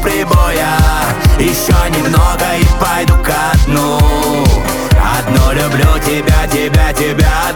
прибоя. Еще немного и пойду ко дну. Одну люблю тебя, тебя, тебя